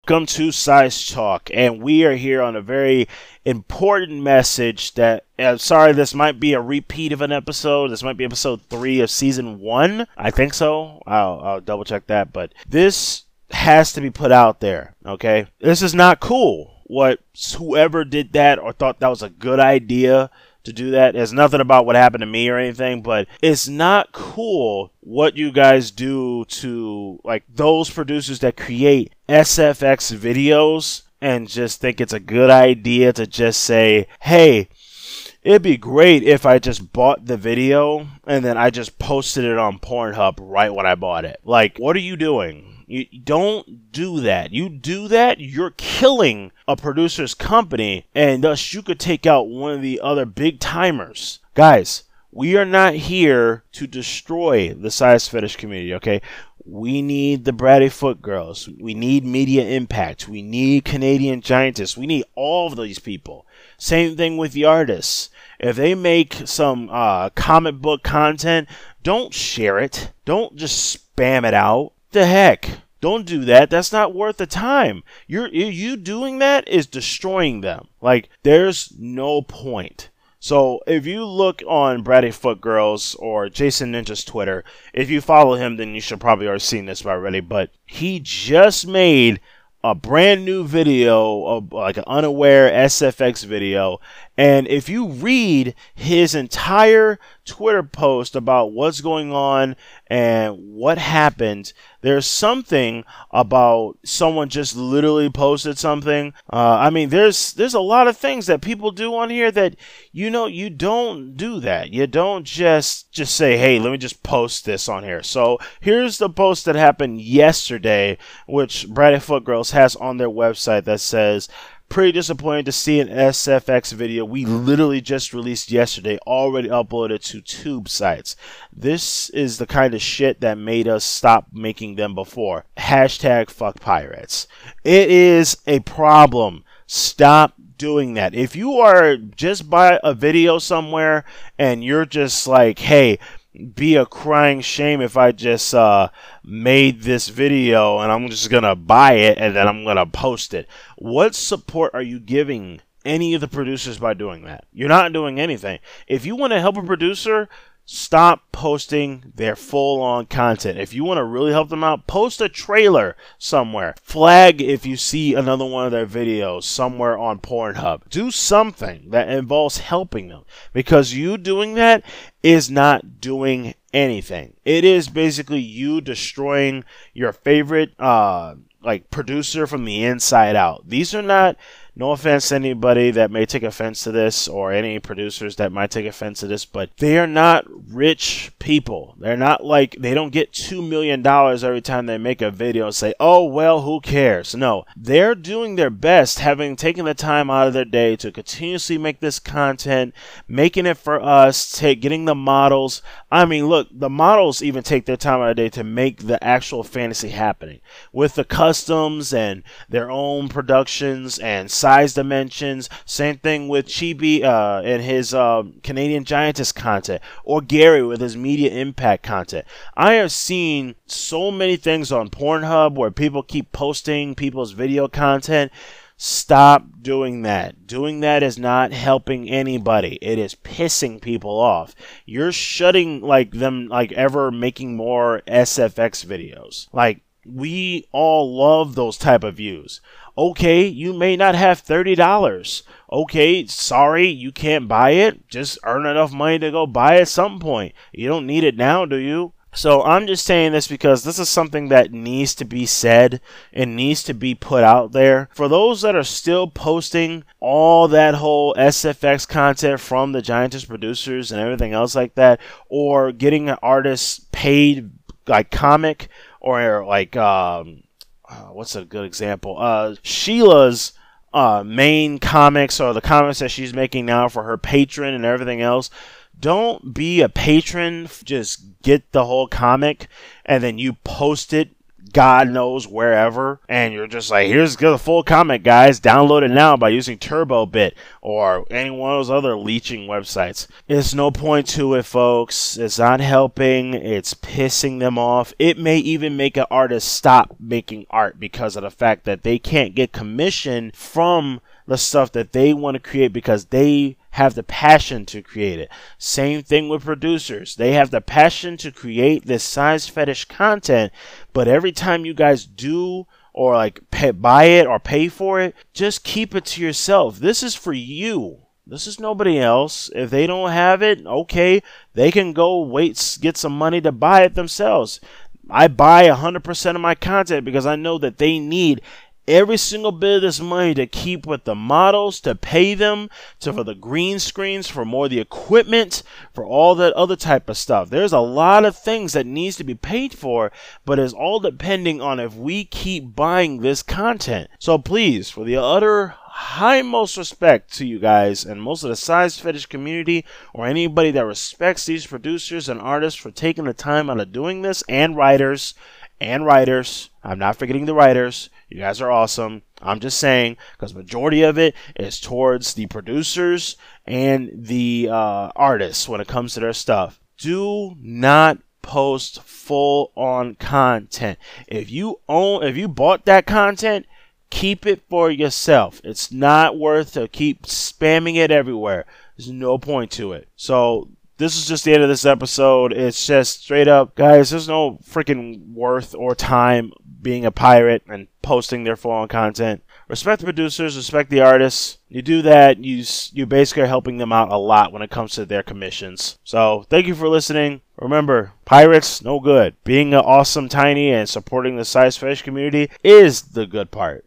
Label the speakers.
Speaker 1: Welcome to Size Talk, and we are here on a very important message that, sorry, this might be a repeat of an episode. This might be episode 3 of season 1. I think so. I'll double check that, but this has to be put out there, okay? This is not cool. Whoever did that or thought that was a good idea to do that. There's nothing about what happened to me or anything, but it's not cool what you guys do to like those producers that create SFX videos and just think it's a good idea to just say, hey, it'd be great if I just bought the video and then I just posted it on Pornhub right when I bought it. Like, what are you doing? You don't do that. You do that, you're killing a producer's company, and thus you could take out one of the other big timers. Guys, we are not here to destroy the size fetish community, okay? We need the Bratty Foot Girls. We need Media Impact. We need Canadian Giantess. We need all of these people. Same thing with the artists. If they make some comic book content, don't share it. Don't just spam it out. The heck? Don't do that. That's not worth the time. You doing that is destroying them. Like, there's no point. So if you look on Bratty Foot Girls or Jason Ninja's Twitter, if you follow him, then you should probably already seen this already. But he just made a brand new video of like an unaware SFX video, and if you read his entire Twitter post about what's going on and what happened, there's something about someone just literally posted something. I mean, there's a lot of things that people do on here that, you know, you don't do that. You don't just say, hey, let me just post this on here. So here's the post that happened yesterday, which Bratty Foot Girls has on their website, that says, pretty disappointed to see an SFX video we literally just released yesterday already uploaded to tube sites. This is the kind of shit that made us stop making them before. Hashtag fuck pirates. It is a problem. Stop doing that. If you are just by a video somewhere and you're just like, hey, be a crying shame if I just made this video and I'm just gonna buy it and then I'm gonna post it. What support are you giving any of the producers by doing that? You're not doing anything. If you want to help a producer, stop posting their full-on content. If you want to really help them out, post a trailer somewhere. Flag if you see another one of their videos somewhere on Pornhub. Do something that involves helping them, because you doing that is not doing anything. It is basically you destroying your favorite like producer from the inside out. These are not, no offense to anybody that may take offense to this or any producers that might take offense to this, but they are not rich people. They're not like, they don't get $2 million every time they make a video and say, oh, well, who cares? No, they're doing their best, having taken the time out of their day to continuously make this content, making it for us, getting the models. I mean, look, the models even take their time out of their day to make the actual fantasy happening with the customs and their own productions and size dimensions. Same thing with Chibi and his Canadian Giantess content, or Gary with his Media Impact content. I have seen so many things on Pornhub where people keep posting people's video content. Stop doing that. Doing that is not helping anybody. It is pissing people off. You're shutting like them like ever making more SFX videos. Like, we all love those type of views. Okay, you may not have $30. Okay, sorry, you can't buy it. Just earn enough money to go buy it at some point. You don't need it now, do you? So I'm just saying this because this is something that needs to be said and needs to be put out there. For those that are still posting all that whole SFX content from the Giantess producers and everything else like that, or getting an artist paid like comic, or like what's a good example? Sheila's main comics, or the comics that she's making now for her patron and everything else. Don't be a patron. Just get the whole comic and then you post it God knows wherever, and you're just like, here's the full comic, guys, download it now by using TurboBit or any one of those other leeching websites. There's no point to it, folks. It's not helping. It's pissing them off. It may even make an artist stop making art because of the fact that they can't get commission from the stuff that they want to create because they have the passion to create it. Same thing with producers. They have the passion to create this size fetish content, but every time you guys do or like buy it or pay for it, just keep it to yourself. This is for you. This is nobody else. If they don't have it, okay, they can go get some money to buy it themselves. I buy 100% of my content because I know that they need every single bit of this money to keep with the models, to pay them, for the green screens, for more of the equipment, for all that other type of stuff. There's a lot of things that needs to be paid for, but it's all depending on if we keep buying this content. So please, for the utter highmost respect to you guys and most of the size fetish community or anybody that respects these producers and artists for taking the time out of doing this, and writers, I'm not forgetting the writers. You guys are awesome. I'm just saying, because majority of it is towards the producers and the artists when it comes to their stuff. Do not post full-on content. If you bought that content, keep it for yourself. It's not worth to keep spamming it everywhere. There's no point to it. So this is just the end of this episode. It's just straight up, guys, there's no freaking worth or time being a pirate and posting their full-on content. Respect the producers, respect the artists. You do that, you basically are helping them out a lot when it comes to their commissions. So thank you for listening. Remember, pirates, no good. Being an awesome tiny and supporting the size fetish community is the good part.